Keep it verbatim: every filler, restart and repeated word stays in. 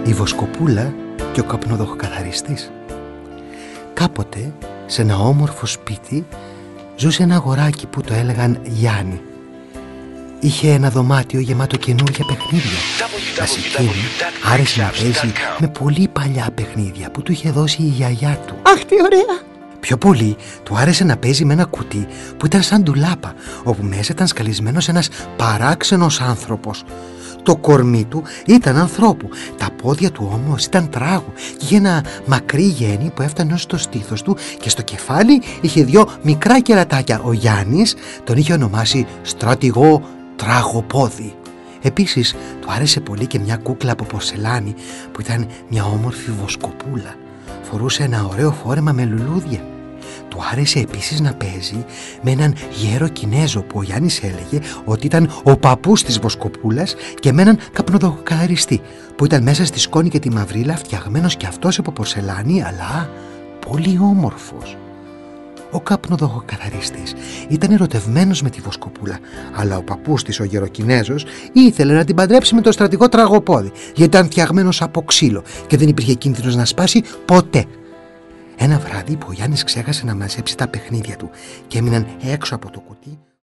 η Βοσκοπούλα και ο καπνοδοχοκαθαριστής. Κάποτε σε ένα όμορφο σπίτι ζούσε ένα αγοράκι που το έλεγαν Γιάννη. Είχε ένα δωμάτιο γεμάτο καινούργια παιχνίδια. Ας εκείνη άρεσε να παίζει με πολύ παλιά παιχνίδια που του είχε δώσει η γιαγιά του. Αχ, τι ωραία! Πιο πολύ του άρεσε να παίζει με ένα κουτί που ήταν σαν ντουλάπα, όπου μέσα ήταν σκαλισμένος ένας παράξενος άνθρωπος. Το κορμί του ήταν ανθρώπου, τα πόδια του όμως ήταν τράγου και είχε ένα μακρύ γένι που έφτανε ως το στήθος του και στο κεφάλι είχε δυο μικρά κερατάκια. Ο Γιάννης τον είχε ονομάσει στρατηγό Τραγοπόδι. Επίσης του άρεσε πολύ και μια κούκλα από πορσελάνη που ήταν μια όμορφη βοσκοπούλα. Φορούσε ένα ωραίο φόρεμα με λουλούδια. Του άρεσε επίσης να παίζει με έναν γέρο Κινέζο που ο Γιάννης έλεγε ότι ήταν ο παππούς της Βοσκοπούλας και με έναν καπνοδοχοκαθαριστή που ήταν μέσα στη σκόνη και τη μαυρίλα, φτιαγμένος και αυτός από πορσελάνη, αλλά πολύ όμορφος. Ο καπνοδοχοκαθαριστής ήταν ερωτευμένος με τη Βοσκοπούλα, αλλά ο παππούς της, ο γεροκινέζος, ήθελε να την παντρέψει με τον στρατηγό Τραγοπόδι, γιατί ήταν φτιαγμένος από ξύλο και δεν υπήρχε κίνδυνος να σπάσει ποτέ. Ένα βράδυ που ο Γιάννης ξέχασε να μαζέψει τα παιχνίδια του και έμειναν έξω από το κουτί,